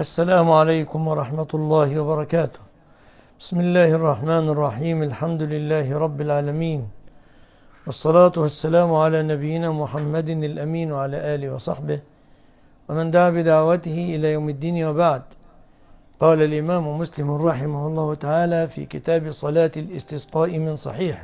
السلام عليكم ورحمة الله وبركاته. بسم الله الرحمن الرحيم. الحمد لله رب العالمين، والصلاة والسلام على نبينا محمد الأمين وعلى آله وصحبه ومن دعا بدعوته إلى يوم الدين، وبعد. قال الإمام مسلم رحمه الله تعالى في كتاب صلاة الاستسقاء من صحيح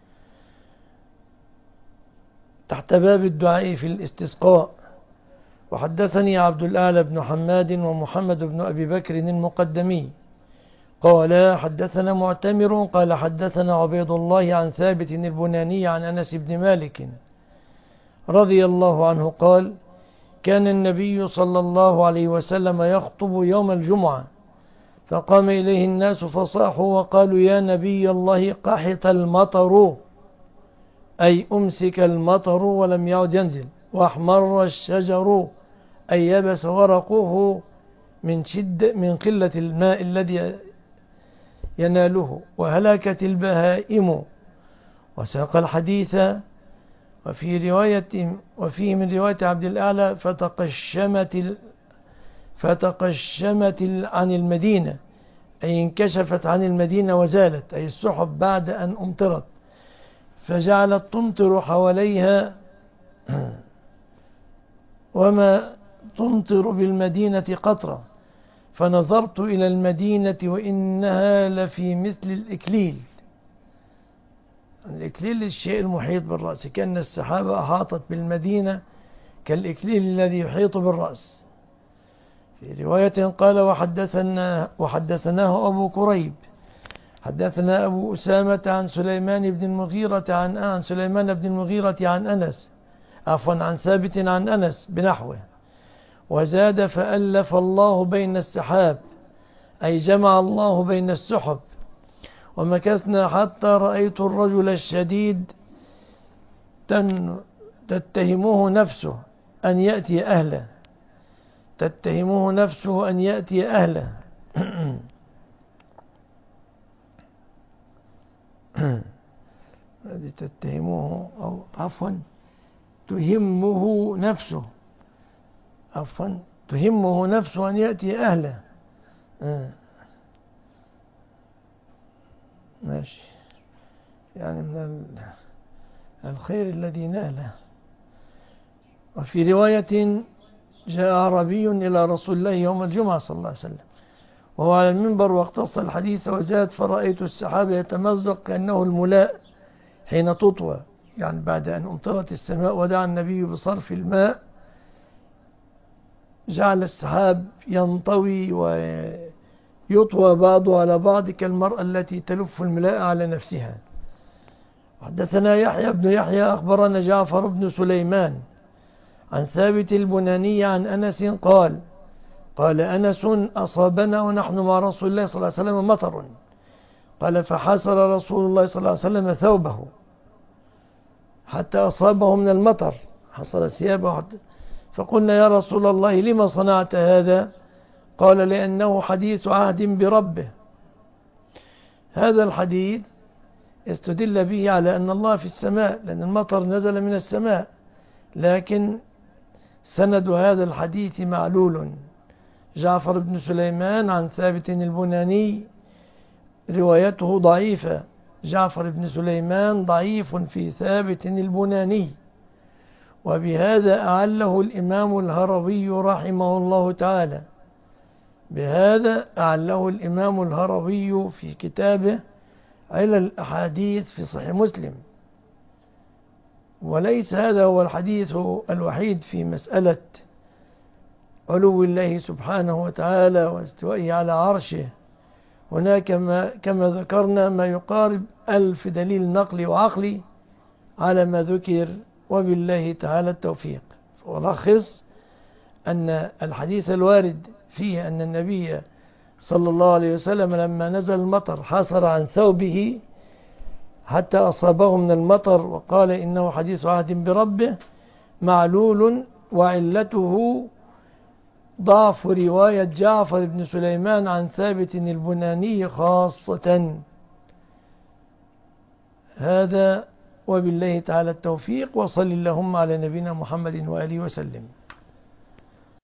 تحت باب الدعاء في الاستسقاء: وحدثني عبد الأعلى بن حماد ومحمد بن أبي بكر المقدمي قال حدثنا معتمر قال حدثنا عبيد الله عن ثابت البناني عن أنس بن مالك رضي الله عنه قال: كان النبي صلى الله عليه وسلم يخطب يوم الجمعة، فقام إليه الناس فصاحوا وقالوا: يا نبي الله، قحط المطر، أي أمسك المطر ولم يعد ينزل، واحمر الشجر، أي يبس ورقه من قلة الماء الذي يناله، وهلكت البهائم. وساق الحديث وفيه من رواية عبد الأعلى: فتقشمت عن المدينة، أي انكشفت عن المدينة وزالت، أي السحب بعد أن أمطرت، فجعلت تمطر حواليها، وما تمطر بالمدينة قطرة، فنظرت إلى المدينة وإنها لفي مثل الإكليل. الإكليل الشيء المحيط بالرأس، كأن السحابة أحاطت بالمدينة كالإكليل الذي يحيط بالرأس. في رواية قال: وحدثناه أبو كريب حدثنا أبو أسامة عن سليمان بن المغيرة عن أنس، عن ثابت عن أنس بنحوه، وزاد: فألف الله بين السحاب، أي جمع الله بين السحب. ومكثنا حتى رأيت الرجل الشديد تتهمه نفسه أن يأتي أهله تهمه نفسه أن يأتي أهله. ماشي، يعني من الخير الذي ناله. وفي رواية: جاء عربي إلى رسول الله يوم الجمعة صلى الله عليه وسلم وهو على المنبر، واقتص الحديث وزاد: فرأيت السحاب يتمزق كأنه الملاء حين تطوى، يعني بعد أن أمطرت السماء ودعا النبي بصرف الماء، جعل السحاب ينطوي ويطوى بعضه على بعض كالمرأة التي تلف الملاء على نفسها. حدثنا يحيى بن يحيى أخبرنا جعفر بن سليمان عن ثابت البناني عن أنس قال أنس: أصابنا ونحن مع رسول الله صلى الله عليه وسلم مطر، قال: فحسر رسول الله صلى الله عليه وسلم ثوبه حتى أصابه من المطر، حصل ثيابه، فقلنا: يا رسول الله، لما صنعت هذا؟ قال: لأنه حديث عهد بربه. هذا الحديث استدل به على أن الله في السماء، لأن المطر نزل من السماء، لكن سند هذا الحديث معلول. جعفر بن سليمان عن ثابت البناني روايته ضعيفة، جعفر بن سليمان ضعيف في ثابت البناني، وبهذا أعله الإمام الهروي رحمه الله تعالى، في كتابه علل الأحاديث في صحيح مسلم. وليس هذا هو الحديث الوحيد في مسألة علو الله سبحانه وتعالى واستوائه على عرشه. هناك كما ذكرنا ما يقارب 1000 دليل نقلي وعقلي على ما ذكر، وبالله تعالى التوفيق. ولخص أن الحديث الوارد فيه أن النبي صلى الله عليه وسلم لما نزل المطر حاصر عن ثوبه حتى أصابه من المطر، وقال إنه حديث عهد بربه، معلول، وعلته ضعف رواية جعفر بن سليمان عن ثابت البناني خاصة. هذا وبالله تعالى التوفيق، وصل اللهم على نبينا محمد وآله وسلم.